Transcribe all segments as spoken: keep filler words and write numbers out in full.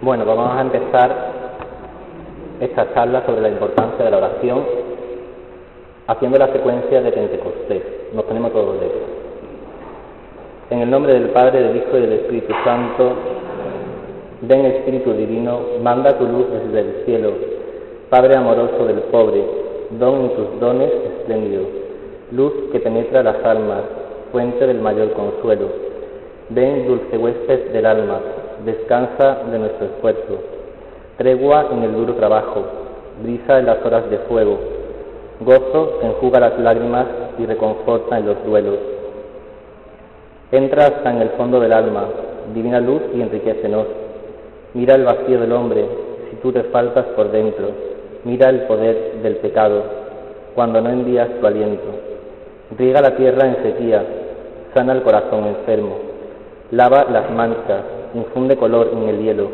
Bueno, vamos a empezar esta charla sobre la importancia de la oración haciendo la secuencia de Pentecostés. Nos ponemos todos de pie. En el nombre del Padre, del Hijo y del Espíritu Santo, ven Espíritu Divino, manda tu luz desde el cielo, Padre amoroso del pobre, don en tus dones espléndido, luz que penetra las almas, fuente del mayor consuelo. Ven, dulce huésped del alma, descansa de nuestro esfuerzo, tregua en el duro trabajo, brisa en las horas de fuego, gozo que enjuga las lágrimas y reconforta en los duelos. Entra hasta en el fondo del alma, divina luz, y enriquécenos. Mira el vacío del hombre, si tú te faltas por dentro. Mira el poder del pecado, cuando no envías tu aliento. Riega la tierra en sequía, sana el corazón enfermo. Lava las manchas, infunde color en el hielo.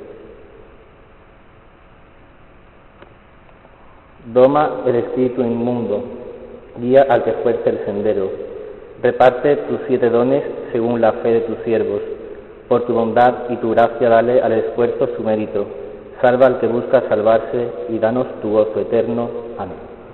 Doma el espíritu inmundo, guía al que fuerce el sendero. Reparte tus siete dones según la fe de tus siervos. Por tu bondad y tu gracia dale al esfuerzo su mérito. Salva al que busca salvarse y danos tu gozo eterno. Amén.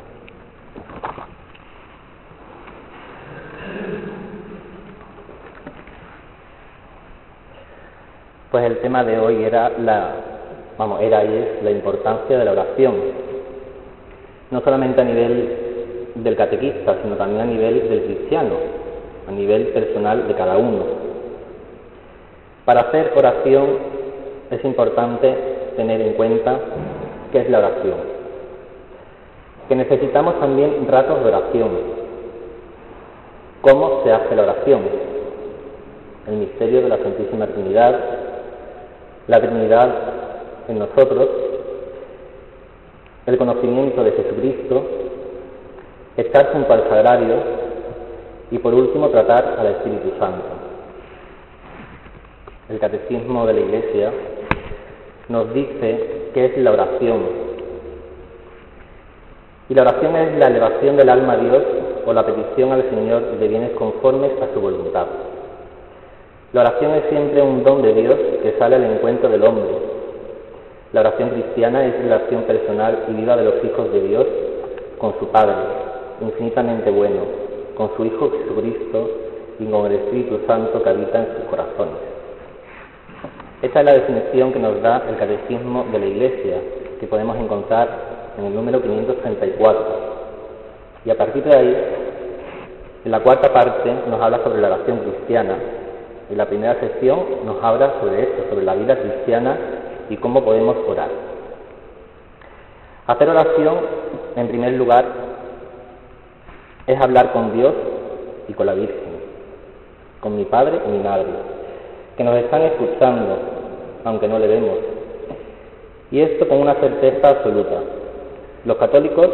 Pues el tema de hoy era la, vamos, era y es la importancia de la oración. No solamente a nivel del catequista, sino también a nivel del cristiano, a nivel personal de cada uno. Para hacer oración es importante tener en cuenta qué es la oración, que necesitamos también ratos de oración. ¿Cómo se hace la oración? El misterio de la Santísima Trinidad, la Trinidad en nosotros, el conocimiento de Jesucristo, estar junto al Sagrario y por último tratar al Espíritu Santo. El Catecismo de la Iglesia nos dice qué es la oración. Y la oración es la elevación del alma a Dios o la petición al Señor de bienes conformes a su voluntad. La oración es siempre un don de Dios que sale al encuentro del hombre. La oración cristiana es la relación personal y viva de los hijos de Dios con su Padre, infinitamente bueno, con su Hijo Jesucristo y con el Espíritu Santo que habita en sus corazones. Esta es la definición que nos da el Catecismo de la Iglesia, que podemos encontrar en el número quinientos treinta y cuatro. Y a partir de ahí, en la cuarta parte nos habla sobre la oración cristiana. En la primera sección nos habla sobre esto, sobre la vida cristiana y cómo podemos orar. Hacer oración, en primer lugar, es hablar con Dios y con la Virgen, con mi Padre y mi Madre, que nos están escuchando, aunque no le vemos. Y esto con una certeza absoluta. Los católicos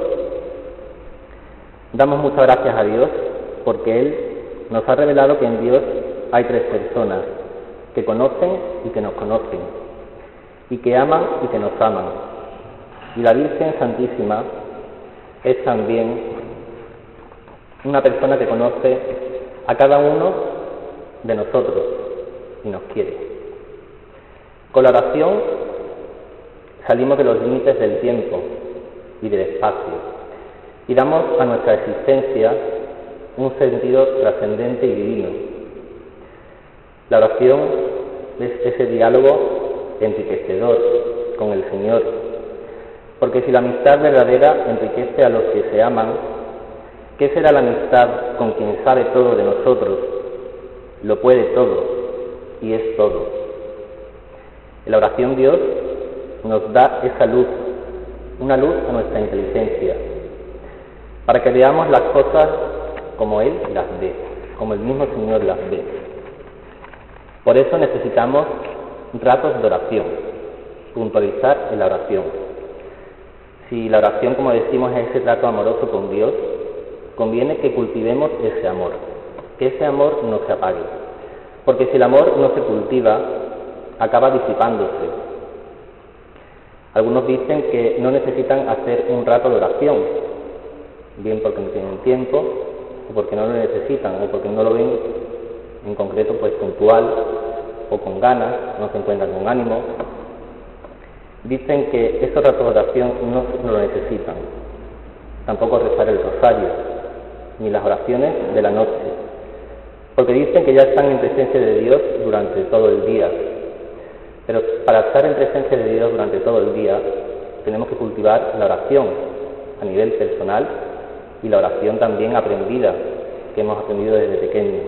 damos muchas gracias a Dios porque Él nos ha revelado que en Dios hay tres personas que conocen y que nos conocen, y que aman y que nos aman. Y la Virgen Santísima es también una persona que conoce a cada uno de nosotros y nos quiere. Con la oración salimos de los límites del tiempo y del espacio y damos a nuestra existencia un sentido trascendente y divino. La oración es ese diálogo enriquecedor con el Señor, porque si la amistad verdadera enriquece a los que se aman, ¿qué será la amistad con quien sabe todo de nosotros, lo puede todo y es todo? En la oración Dios nos da esa luz, una luz a nuestra inteligencia, para que veamos las cosas como Él las ve, como el mismo Señor las ve. Por eso necesitamos ratos de oración, puntualizar en la oración. Si la oración, como decimos, es ese trato amoroso con Dios, conviene que cultivemos ese amor, que ese amor no se apague, porque si el amor no se cultiva, acaba disipándose. Algunos dicen que no necesitan hacer un rato de oración, bien porque no tienen tiempo, o porque no lo necesitan, o porque no lo ven en concreto pues puntual o con ganas, no se encuentran con ánimo. Dicen que esos ratos de oración no, no lo necesitan, tampoco rezar el rosario, ni las oraciones de la noche, porque dicen que ya están en presencia de Dios durante todo el día. Pero para estar en presencia de Dios durante todo el día, tenemos que cultivar la oración a nivel personal y la oración también aprendida, que hemos aprendido desde pequeños.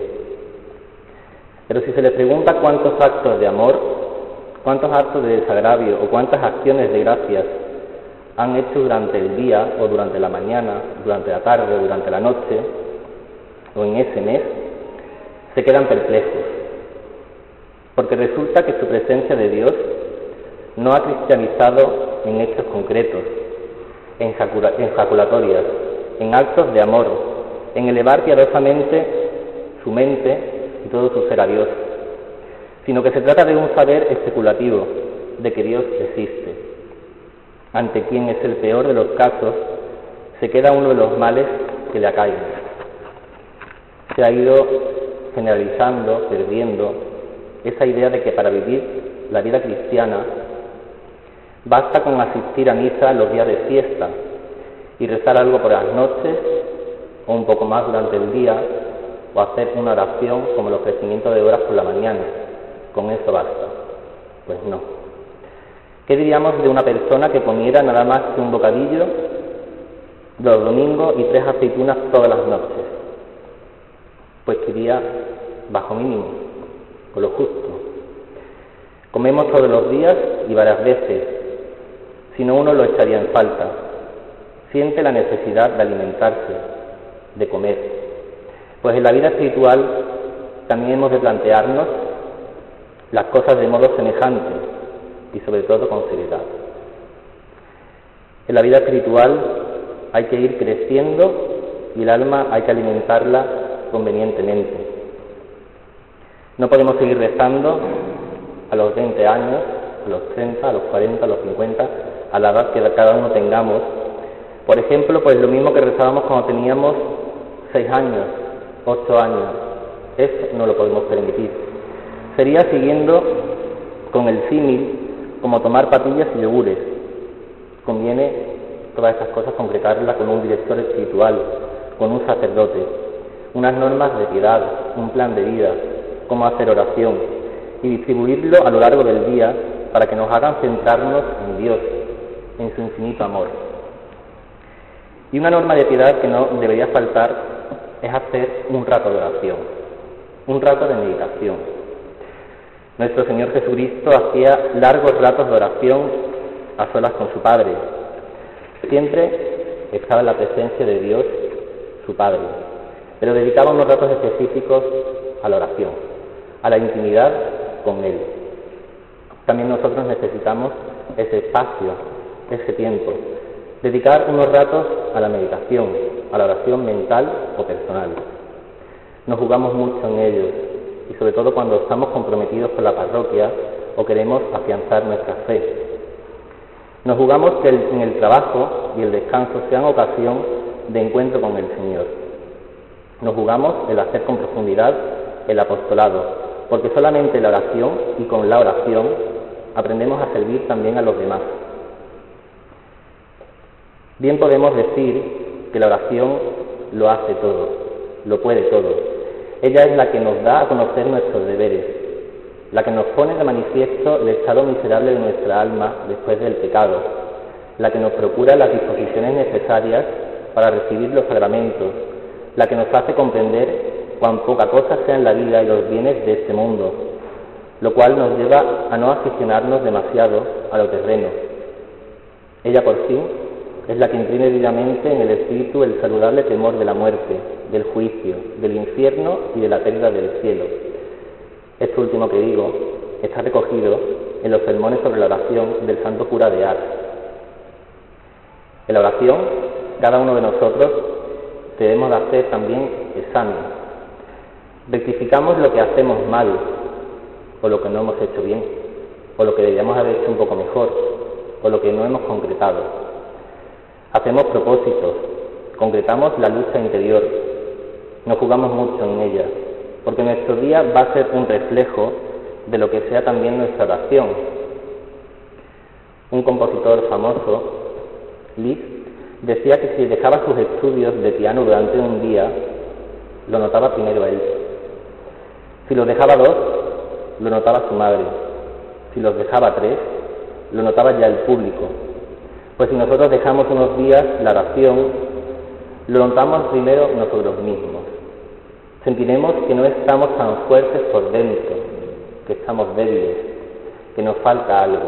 Pero si se les pregunta cuántos actos de amor, cuántos actos de desagravio o cuántas acciones de gracias han hecho durante el día o durante la mañana, durante la tarde o durante la noche o en ese mes, se quedan perplejos, porque resulta que su presencia de Dios no ha cristianizado en hechos concretos, en jaculatorias, en actos de amor, en elevar piadosamente su mente y todo su ser a Dios, sino que se trata de un saber especulativo de que Dios existe, ante quien es el peor de los casos, se queda uno de los males que le acaen. Se ha ido generalizando, perdiendo esa idea de que para vivir la vida cristiana basta con asistir a misa los días de fiesta y rezar algo por las noches o un poco más durante el día o hacer una oración como el ofrecimiento de horas por la mañana. Con eso basta. Pues no. ¿Qué diríamos de una persona que comiera nada más que un bocadillo los domingos y tres aceitunas todas las noches? Pues que iría bajo mínimo, con lo justo. Comemos todos los días y varias veces, si no uno lo echaría en falta. Siente la necesidad de alimentarse, de comer. Pues en la vida espiritual también hemos de plantearnos las cosas de modo semejante y sobre todo con seriedad. En la vida espiritual hay que ir creciendo y el alma hay que alimentarla convenientemente. No podemos seguir rezando a los veinte años, a los treinta, a los cuarenta, a los cincuenta, a la edad que cada uno tengamos. Por ejemplo, pues lo mismo que rezábamos cuando teníamos seis años, ocho años. Eso no lo podemos permitir. Sería siguiendo con el símil como tomar papillas y yogures. Conviene todas estas cosas concretarlas con un director espiritual, con un sacerdote, unas normas de piedad, un plan de vida, cómo hacer oración y distribuirlo a lo largo del día para que nos hagan centrarnos en Dios, en su infinito amor. Y una norma de piedad que no debería faltar es hacer un rato de oración, un rato de meditación. Nuestro Señor Jesucristo hacía largos ratos de oración a solas con su Padre. Siempre estaba en la presencia de Dios, su Padre, pero dedicaba unos ratos específicos a la oración, a la intimidad con Él. También nosotros necesitamos ese espacio, ese tiempo, dedicar unos ratos a la meditación, a la oración mental o personal. Nos jugamos mucho en ellos, y sobre todo cuando estamos comprometidos con la parroquia o queremos afianzar nuestra fe. Nos jugamos que el, en el trabajo y el descanso sean ocasión de encuentro con el Señor. Nos jugamos el hacer con profundidad el apostolado, porque solamente la oración y con la oración aprendemos a servir también a los demás. Bien podemos decir que la oración lo hace todo, lo puede todo. Ella es la que nos da a conocer nuestros deberes, la que nos pone de manifiesto el estado miserable de nuestra alma después del pecado, la que nos procura las disposiciones necesarias para recibir los sacramentos, la que nos hace comprender cuán poca cosa sea en la vida y los bienes de este mundo, lo cual nos lleva a no aficionarnos demasiado a lo terreno. Ella por fin es la que imprime vivamente en el espíritu el saludable temor de la muerte, del juicio, del infierno y de la pérdida del cielo. Esto último que digo está recogido en los sermones sobre la oración del santo cura de Ars. En la oración, cada uno de nosotros debemos de hacer también examen. Rectificamos lo que hacemos mal, o lo que no hemos hecho bien, o lo que deberíamos haber hecho un poco mejor, o lo que no hemos concretado. Hacemos propósitos, concretamos la lucha interior, nos jugamos mucho en ella, porque nuestro día va a ser un reflejo de lo que sea también nuestra oración. Un compositor famoso, Liszt, decía que si dejaba sus estudios de piano durante un día, lo notaba primero él. Si los dejaba dos, lo notaba su madre. Si los dejaba tres, lo notaba ya el público. Pues si nosotros dejamos unos días la oración, lo notamos primero nosotros mismos. Sentiremos que no estamos tan fuertes por dentro, que estamos débiles, que nos falta algo,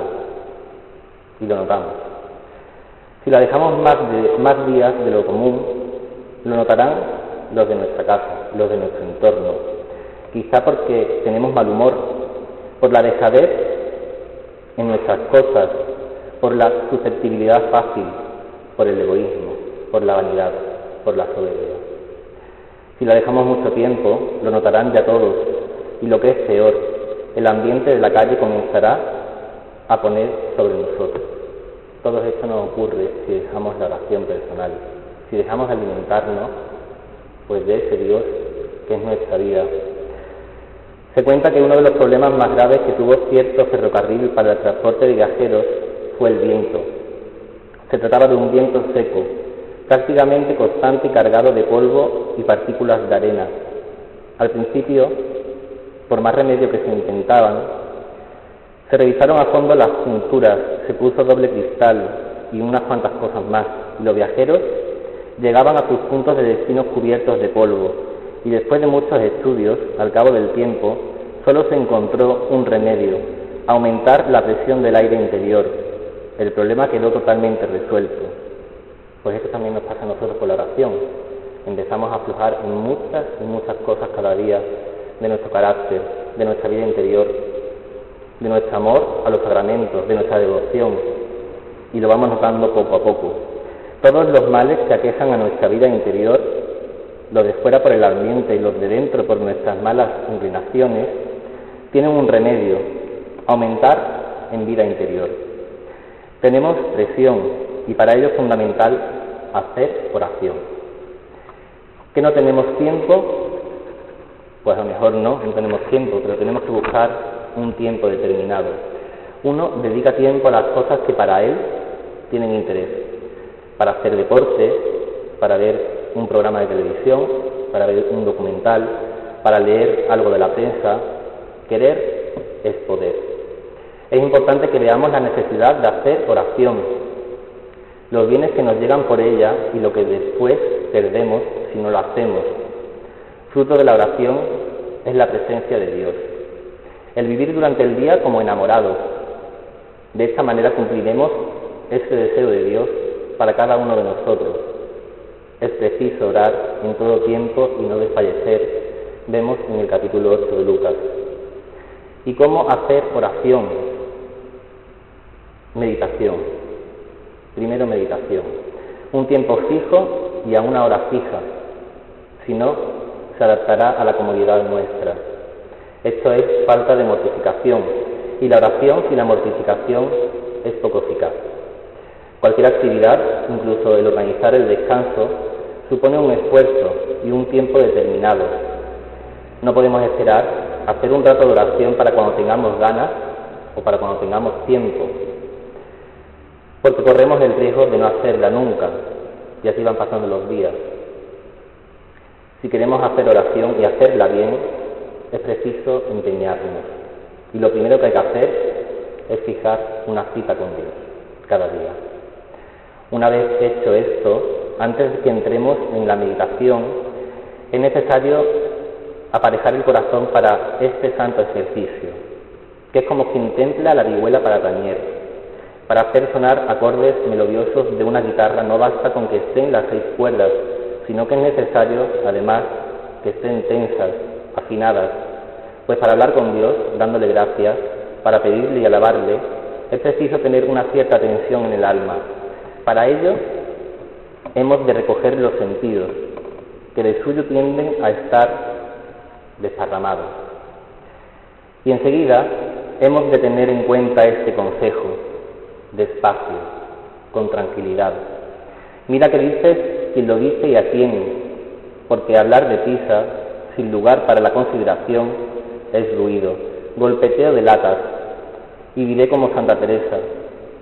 y lo notamos. Si la dejamos más, de, más días de lo común, lo notarán los de nuestra casa, los de nuestro entorno, quizá porque tenemos mal humor, por la dejadez en nuestras cosas, por la susceptibilidad fácil, por el egoísmo, por la vanidad, por la soberbia. Si la dejamos mucho tiempo, lo notarán ya todos, y lo que es peor, el ambiente de la calle comenzará a poner sobre nosotros. Todo esto nos ocurre si dejamos la oración personal, si dejamos de alimentarnos, pues de ese Dios que es nuestra vida. Se cuenta que uno de los problemas más graves que tuvo cierto ferrocarril para el transporte de viajeros fue el viento. Se trataba de un viento seco, prácticamente constante y cargado de polvo y partículas de arena. Al principio, por más remedio que se intentaban, se revisaron a fondo las junturas, se puso doble cristal y unas cuantas cosas más, y los viajeros llegaban a sus puntos de destino cubiertos de polvo, y después de muchos estudios, al cabo del tiempo, solo se encontró un remedio: aumentar la presión del aire interior. El problema quedó totalmente resuelto. Pues esto también nos pasa a nosotros con la oración. Empezamos a aflojar en muchas y muchas cosas cada día de nuestro carácter, de nuestra vida interior, de nuestro amor a los sacramentos, de nuestra devoción, y lo vamos notando poco a poco. Todos los males que aquejan a nuestra vida interior, los de fuera por el ambiente y los de dentro por nuestras malas inclinaciones, tienen un remedio: aumentar en vida interior. Tenemos presión, y para ello es fundamental hacer oración. ¿Que no tenemos tiempo? Pues a lo mejor no, no tenemos tiempo, pero tenemos que buscar un tiempo determinado. Uno dedica tiempo a las cosas que para él tienen interés, para hacer deporte, para ver un programa de televisión, para ver un documental, para leer algo de la prensa. Querer es poder. Es importante que veamos la necesidad de hacer oración, los bienes que nos llegan por ella y lo que después perdemos si no lo hacemos. Fruto de la oración es la presencia de Dios. El vivir durante el día como enamorados. De esta manera cumpliremos ese deseo de Dios para cada uno de nosotros. Es preciso orar en todo tiempo y no desfallecer, vemos en el capítulo ocho de Lucas. ¿Y cómo hacer oración? Meditación. Primero meditación. Un tiempo fijo y a una hora fija. Si no, se adaptará a la comodidad nuestra. Esto es falta de mortificación. Y la oración sin la mortificación es poco eficaz. Cualquier actividad, incluso el organizar el descanso, supone un esfuerzo y un tiempo determinado. No podemos esperar hacer un rato de oración para cuando tengamos ganas o para cuando tengamos tiempo, porque corremos el riesgo de no hacerla nunca, y así van pasando los días. Si queremos hacer oración y hacerla bien, es preciso empeñarnos, y lo primero que hay que hacer es fijar una cita con Dios, cada día. Una vez hecho esto, antes de que entremos en la meditación, es necesario aparejar el corazón para este santo ejercicio, que es como quien templa la vihuela para tañer. Para hacer sonar acordes melodiosos de una guitarra no basta con que estén las seis cuerdas, sino que es necesario, además, que estén tensas, afinadas, pues para hablar con Dios, dándole gracias, para pedirle y alabarle, es preciso tener una cierta tensión en el alma. Para ello, hemos de recoger los sentidos, que de suyo tienden a estar desparramados. Y enseguida, hemos de tener en cuenta este consejo: despacio, con tranquilidad. Mira que dices quien lo dice y a quién, porque hablar deprisa, sin lugar para la consideración, es ruido, golpeteo de latas. Y diré como Santa Teresa: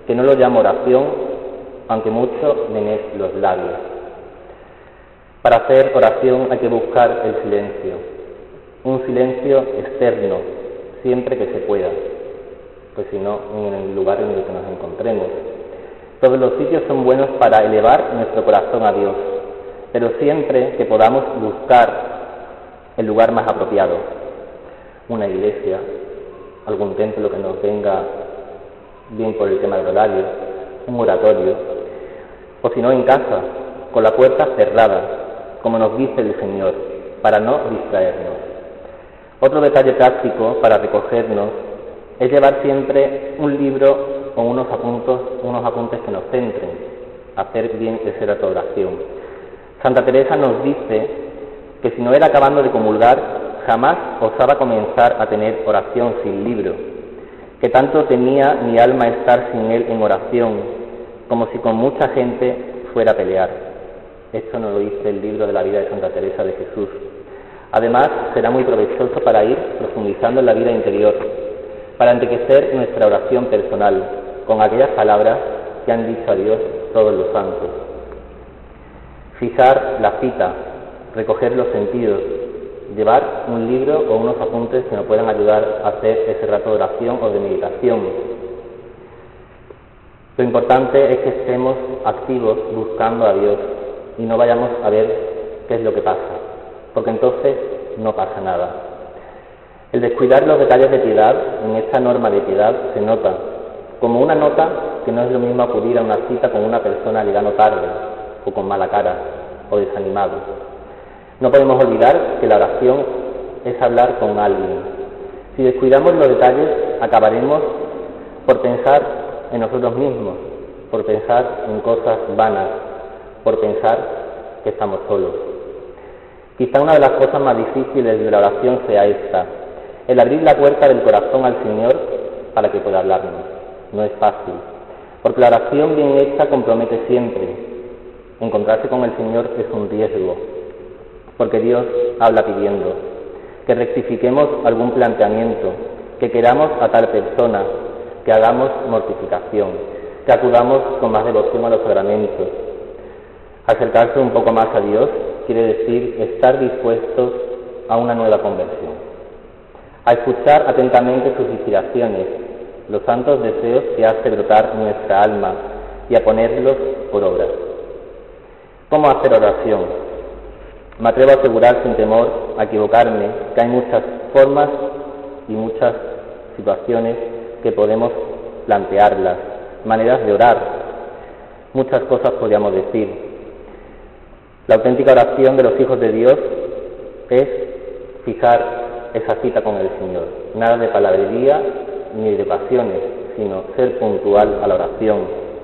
que no lo llamo oración, aunque mucho menéis los labios. Para hacer oración hay que buscar el silencio, un silencio externo, siempre que se pueda, pues si no, en el lugar en el que nos encontremos. Todos los sitios son buenos para elevar nuestro corazón a Dios, pero siempre que podamos buscar el lugar más apropiado, una iglesia, algún templo que nos venga bien por el tema del horario, un oratorio, o si no en casa, con la puerta cerrada, como nos dice el Señor, para no distraernos. Otro detalle práctico para recogernos es llevar siempre un libro o unos apuntes, unos apuntes que nos centren, hacer bien ese rato de oración. Santa Teresa nos dice que si no era acabando de comulgar, jamás osaba comenzar a tener oración sin libro, que tanto temía mi alma estar sin él en oración, como si con mucha gente fuera a pelear. Esto nos lo dice el libro de la vida de Santa Teresa de Jesús. Además, será muy provechoso para ir profundizando en la vida interior, para enriquecer nuestra oración personal con aquellas palabras que han dicho a Dios todos los santos. Fijar la cita, recoger los sentidos, llevar un libro o unos apuntes que nos puedan ayudar a hacer ese rato de oración o de meditación. Lo importante es que estemos activos buscando a Dios y no vayamos a ver qué es lo que pasa, porque entonces no pasa nada. El descuidar los detalles de piedad en esta norma de piedad se nota, como una nota que no es lo mismo acudir a una cita con una persona llegando tarde, o con mala cara, o desanimado. No podemos olvidar que la oración es hablar con alguien. Si descuidamos los detalles, acabaremos por pensar en nosotros mismos, por pensar en cosas vanas, por pensar que estamos solos. Quizá una de las cosas más difíciles de la oración sea esta, el abrir la puerta del corazón al Señor para que pueda hablarnos. No es fácil, porque la oración bien hecha compromete siempre. Encontrarse con el Señor es un riesgo, porque Dios habla pidiendo que rectifiquemos algún planteamiento, que queramos a tal persona, que hagamos mortificación, que acudamos con más devoción a los sacramentos. Acercarse un poco más a Dios quiere decir estar dispuestos a una nueva conversión, a escuchar atentamente sus inspiraciones, los santos deseos que hace brotar nuestra alma y a ponerlos por obra. ¿Cómo hacer oración? Me atrevo a asegurar sin temor a equivocarme que hay muchas formas y muchas situaciones que podemos plantearlas, maneras de orar. Muchas cosas podríamos decir. La auténtica oración de los hijos de Dios es fijar esa cita con el Señor. Nada de palabrería ni de pasiones, sino ser puntual a la oración.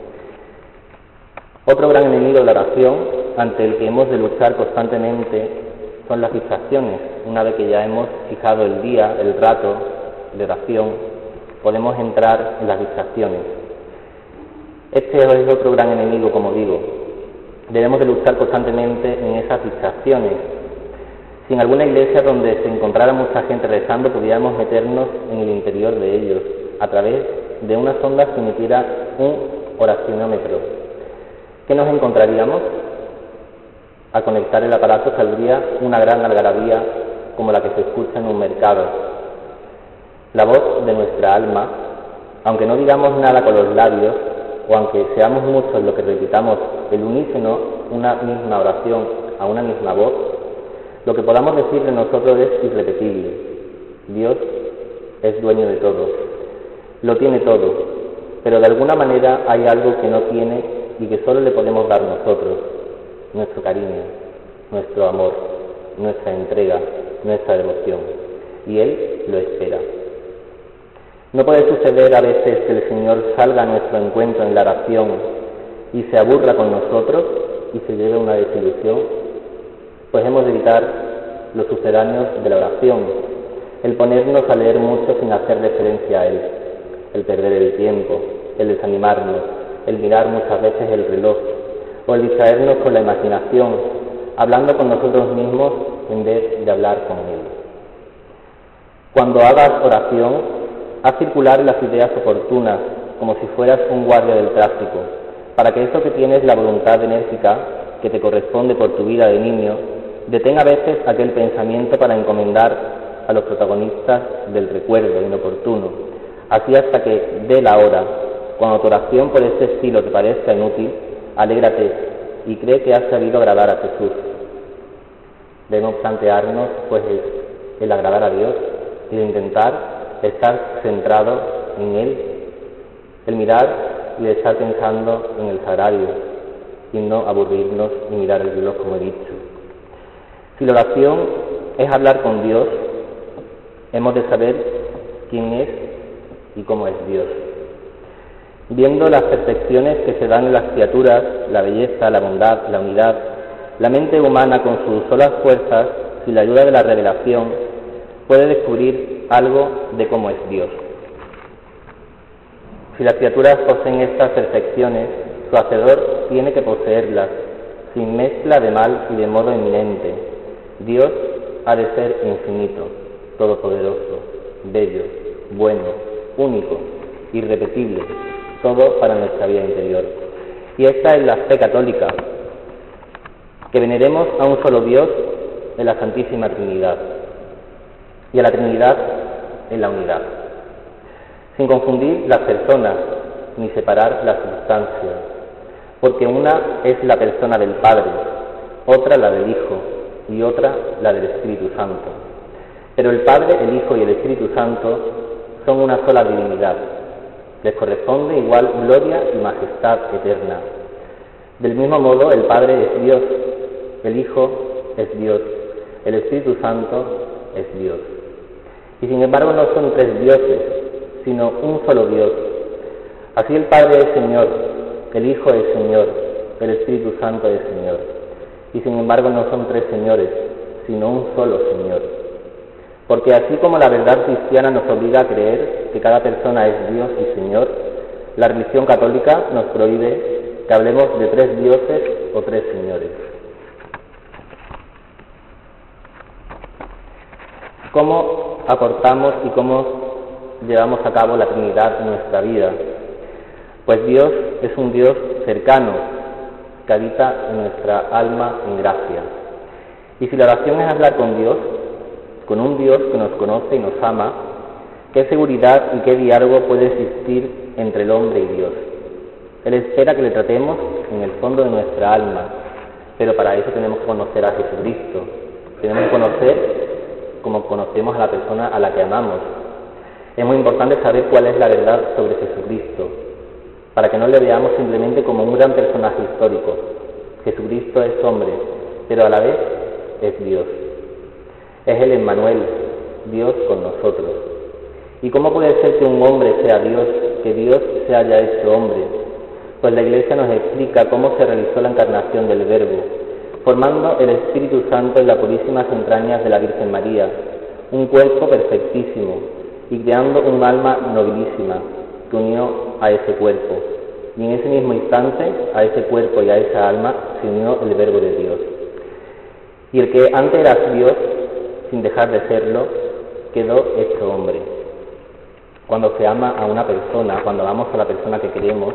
Otro gran enemigo de la oración, ante el que hemos de luchar constantemente, son las distracciones. Una vez que ya hemos fijado el día, el rato de oración, podemos entrar en las distracciones. Este es otro gran enemigo, como digo. Debemos de luchar constantemente en esas distracciones. Si en alguna iglesia donde se encontrara mucha gente rezando, pudiéramos meternos en el interior de ellos, a través de unas ondas que emitiera un oracionómetro. ¿Qué nos encontraríamos? Al conectar el aparato saldría una gran algarabía como la que se escucha en un mercado. La voz de nuestra alma, aunque no digamos nada con los labios, o aunque seamos muchos los que repitamos el unísono, una misma oración a una misma voz, lo que podamos decir de nosotros es irrepetible. Dios es dueño de todo, lo tiene todo, pero de alguna manera hay algo que no tiene y que solo le podemos dar nosotros: nuestro cariño, nuestro amor, nuestra entrega, nuestra devoción, y Él lo espera. No puede suceder a veces que el Señor salga a nuestro encuentro en la oración y se aburra con nosotros y se lleve una desilusión, pues hemos de evitar los sucedáneos de la oración, el ponernos a leer mucho sin hacer referencia a Él, el perder el tiempo, el desanimarnos, el mirar muchas veces el reloj, o el distraernos con la imaginación, hablando con nosotros mismos en vez de hablar con Él. Cuando hagas oración, haz circular las ideas oportunas, como si fueras un guardia del tráfico, para que eso que tienes la voluntad enérgica, que te corresponde por tu vida de niño, detenga a veces aquel pensamiento para encomendar a los protagonistas del recuerdo inoportuno, así hasta que dé la hora. Cuando tu oración por este estilo te parezca inútil, alégrate y cree que has sabido agradar a Jesús. Debemos plantearnos, pues, el, el agradar a Dios y de intentar estar centrado en Él, el mirar y de estar pensando en el sagrario y no aburrirnos y mirar el reloj, como he dicho. Si la oración es hablar con Dios, hemos de saber quién es y cómo es Dios. Viendo las perfecciones que se dan en las criaturas, la belleza, la bondad, la unidad, la mente humana con sus solas fuerzas, sin la ayuda de la revelación, puede descubrir algo de cómo es Dios. Si las criaturas poseen estas perfecciones, su Hacedor tiene que poseerlas, sin mezcla de mal y de modo eminente. Dios ha de ser infinito, todopoderoso, bello, bueno, único, irrepetible, todo para nuestra vida interior. Y esta es la fe católica, que veneremos a un solo Dios en la Santísima Trinidad, y a la Trinidad en la unidad, sin confundir las personas ni separar la sustancia, porque una es la persona del Padre, otra la del Hijo y otra la del Espíritu Santo. Pero el Padre, el Hijo y el Espíritu Santo son una sola divinidad. Les corresponde igual gloria y majestad eterna. Del mismo modo, el Padre es Dios, el Hijo es Dios, el Espíritu Santo es Dios. Y sin embargo no son tres dioses, sino un solo Dios. Así el Padre es Señor, el Hijo es Señor, el Espíritu Santo es Señor. Y sin embargo no son tres señores, sino un solo Señor. Porque así como la verdad cristiana nos obliga a creer que cada persona es Dios y Señor, la religión católica nos prohíbe que hablemos de tres dioses o tres señores. ¿Cómo aportamos y cómo llevamos a cabo la Trinidad en nuestra vida? Pues Dios es un Dios cercano, que habita en nuestra alma en gracia. Y si la oración es hablar con Dios, con un Dios que nos conoce y nos ama, ¿qué seguridad y qué diálogo puede existir entre el hombre y Dios? Él espera que le tratemos en el fondo de nuestra alma, pero para eso tenemos que conocer a Jesucristo. Tenemos que conocer como conocemos a la persona a la que amamos. Es muy importante saber cuál es la verdad sobre Jesucristo, para que no le veamos simplemente como un gran personaje histórico. Jesucristo es hombre, pero a la vez es Dios. Es el Emmanuel, Dios con nosotros. ¿Y cómo puede ser que un hombre sea Dios, que Dios se haya hecho hombre? Pues la Iglesia nos explica cómo se realizó la encarnación del Verbo, formando el Espíritu Santo en las purísimas entrañas de la Virgen María, un cuerpo perfectísimo, y creando un alma nobilísima que unió a ese cuerpo. Y en ese mismo instante, a ese cuerpo y a esa alma se unió el Verbo de Dios. Y el que antes era Dios, sin dejar de serlo, quedó hecho hombre. Cuando se ama a una persona, cuando amamos a la persona que queremos,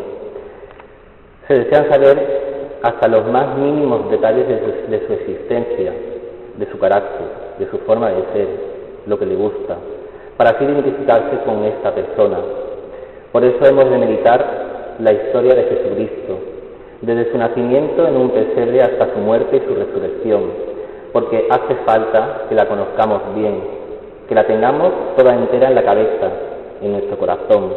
se desean saber hasta los más mínimos detalles de su, de su existencia, de su carácter, de su forma de ser, lo que le gusta, para así identificarse con esta persona. Por eso hemos de meditar la historia de Jesucristo, desde su nacimiento en un pesebre hasta su muerte y su resurrección, porque hace falta que la conozcamos bien, que la tengamos toda entera en la cabeza, en nuestro corazón,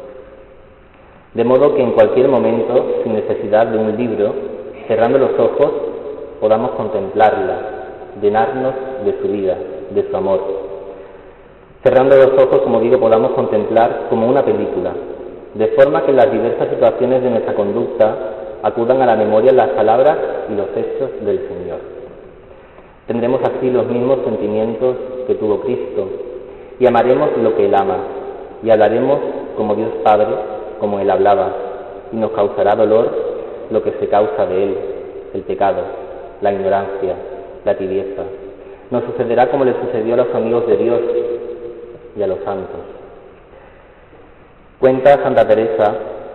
de modo que en cualquier momento, sin necesidad de un libro, cerrando los ojos, podamos contemplarla, llenarnos de su vida, de su amor. Cerrando los ojos, como digo, podamos contemplar como una película, de forma que en las diversas situaciones de nuestra conducta acudan a la memoria las palabras y los hechos del Señor. Tendremos así los mismos sentimientos que tuvo Cristo, y amaremos lo que Él ama, y hablaremos como Dios Padre, como Él hablaba, y nos causará dolor lo que se causa de Él, el pecado, la ignorancia, la tibieza. Nos sucederá como le sucedió a los amigos de Dios y a los santos. Cuenta Santa Teresa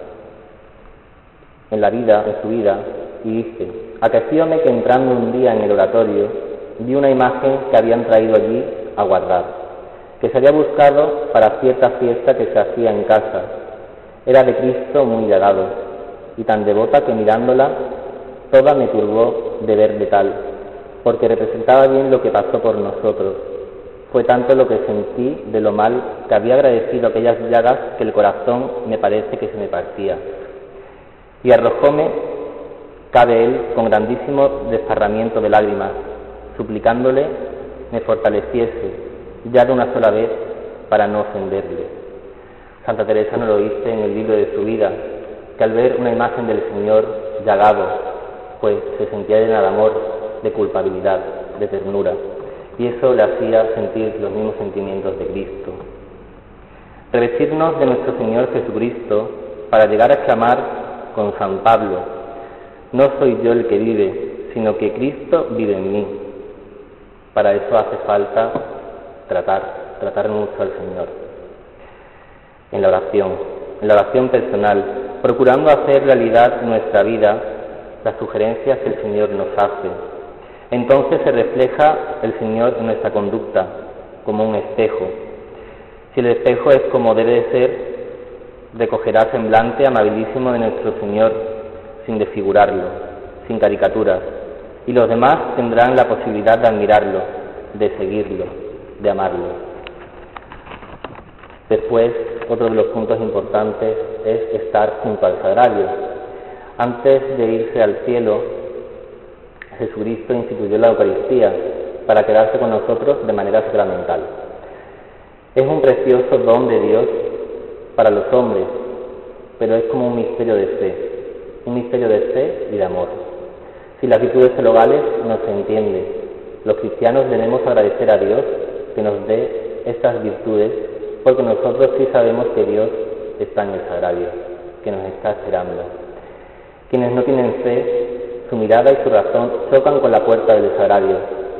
en la vida, en su vida, y dice: acaecióme que entrando un día en el oratorio vi una imagen que habían traído allí a guardar, que se había buscado para cierta fiesta que se hacía en casa. Era de Cristo muy llagado, y tan devota que mirándola toda me turbó de verle tal, porque representaba bien lo que pasó por nosotros. Fue tanto lo que sentí de lo mal que había agradecido aquellas llagas que el corazón me parece que se me partía. Y arrojóme, cabe él, con grandísimo desparramiento de lágrimas, suplicándole me fortaleciese ya de una sola vez para no ofenderle. Santa Teresa nos lo dice en el libro de su vida, que al ver una imagen del Señor llagado, pues se sentía llena de amor, de culpabilidad, de ternura, y eso le hacía sentir los mismos sentimientos de Cristo. Revestirnos de nuestro Señor Jesucristo para llegar a exclamar con San Pablo: no soy yo el que vive, sino que Cristo vive en mí. Para eso hace falta tratar, tratar mucho al Señor. En la oración, en la oración personal, procurando hacer realidad en nuestra vida las sugerencias que el Señor nos hace. Entonces se refleja el Señor en nuestra conducta, como un espejo. Si el espejo es como debe de ser, recogerá semblante amabilísimo de nuestro Señor, sin desfigurarlo, sin caricaturas, y los demás tendrán la posibilidad de admirarlo, de seguirlo, de amarlo. Después, otro de los puntos importantes es estar junto al sagrario. Antes de irse al cielo, Jesucristo instituyó la Eucaristía para quedarse con nosotros de manera sacramental. Es un precioso don de Dios para los hombres, pero es como un misterio de fe, un misterio de fe y de amor. Sin las virtudes teologales no se entiende. Los cristianos debemos agradecer a Dios que nos dé estas virtudes, porque nosotros sí sabemos que Dios está en el sagrario, que nos está esperando. Quienes no tienen fe, su mirada y su razón chocan con la puerta del sagrario,